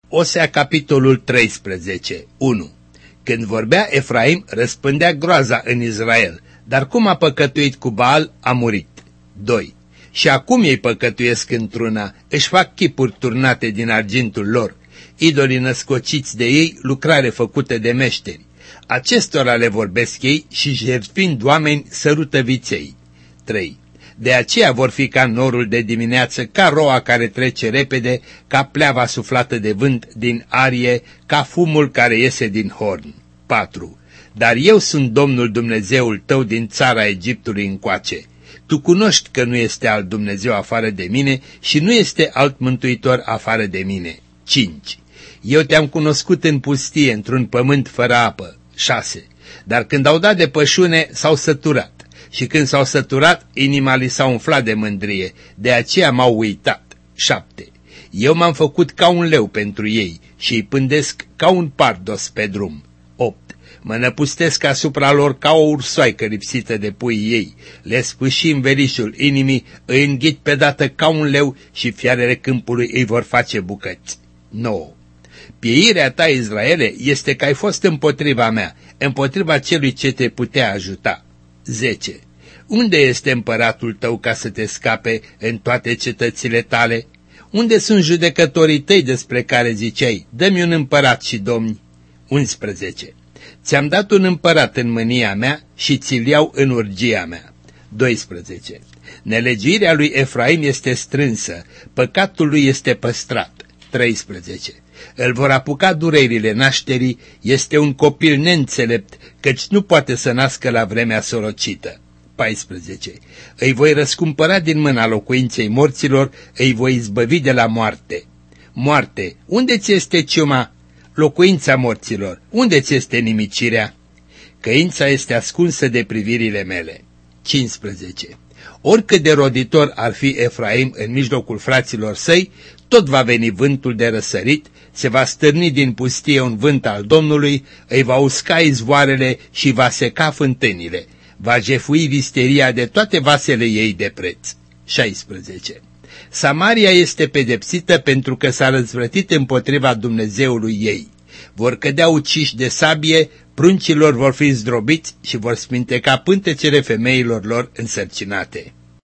Osea, capitolul 13, 1. Când vorbea Efraim, răspândea groaza în Israel, dar cum a păcătuit cu Baal, a murit. 2. Și acum ei păcătuiesc într-una, își fac chipuri turnate din argintul lor, idolii născociți de ei, lucrare făcută de meșteri. Acestora le vorbesc ei și jertfind oameni sărută viței. 3. De aceea vor fi ca norul de dimineață, ca roa care trece repede, ca pleava suflată de vânt din arie, ca fumul care iese din horn. 4. Dar eu sunt Domnul Dumnezeul tău din țara Egiptului încoace. Tu cunoști că nu este alt Dumnezeu afară de mine și nu este alt mântuitor afară de mine. 5. Eu te-am cunoscut în pustie, într-un pământ fără apă. 6. Dar când au dat de pășune, s-au săturat. Și când s-au săturat, inima li s-a umflat de mândrie, de aceea m-au uitat. 7. Eu m-am făcut ca un leu pentru ei și îi pândesc ca un pardos pe drum. 8. Mă năpustesc asupra lor ca o ursoaică lipsită de puii ei, le spâși în verișul inimii, îi înghit pe dată ca un leu și fiarele câmpului îi vor face bucăți. 9. Pieirea ta, Israele, este că ai fost împotriva mea, împotriva celui ce te putea ajuta. 10. Unde este împăratul tău ca să te scape în toate cetățile tale? Unde sunt judecătorii tăi despre care ziceai, dă-mi un împărat și domni? 11. Ți-am dat un împărat în mânia mea și ți-l iau în urgia mea. 12. Nelegiuirea lui Efraim este strânsă, păcatul lui este păstrat. 13. Îl vor apuca durerile nașterii, este un copil neînțelept, căci nu poate să nască la vremea sorocită. 14. Îi voi răscumpăra din mâna locuinței morților, îi voi izbăvi de la moarte. Moarte, unde ți este ciuma? Locuința morților, unde ți este nimicirea? Căința este ascunsă de privirile mele. 15. Oricât de roditor ar fi Efraim în mijlocul fraților săi, tot va veni vântul de răsărit, se va stârni din pustie un vânt al Domnului, îi va usca izvoarele și va seca fântânile, va jefui visteria de toate vasele ei de preț. 16. Samaria este pedepsită pentru că s-a răzvrătit împotriva Dumnezeului ei. Vor cădea uciși de sabie, pruncilor vor fi zdrobiți și vor spinteca pântecele femeilor lor însărcinate.